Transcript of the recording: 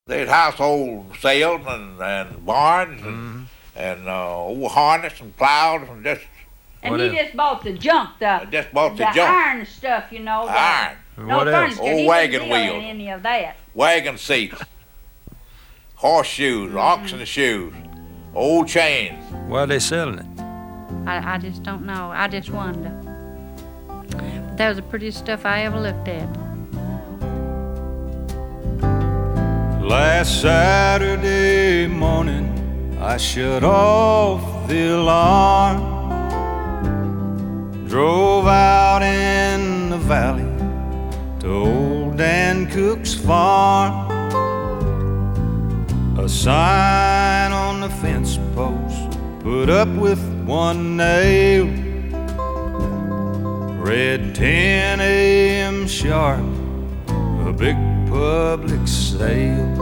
There's household sales and barns and old harness and plows and just And What he else? just bought the junk, I just bought the junk. iron stuff, you know. Iron, No What else? furniture. Old He wagon didn't deal in wheels. any of that. wagon seats, horseshoes, oxen shoes, old chains. Why are they selling it? I just don't know. I just wonder. But that was the prettiest stuff I ever looked at. Last Saturday morning, I shut off the alarm, drove out in the valley to old Dan Cook's farm. A sign on the fence post put up with one nail read 10 a.m. sharp, a big public sale.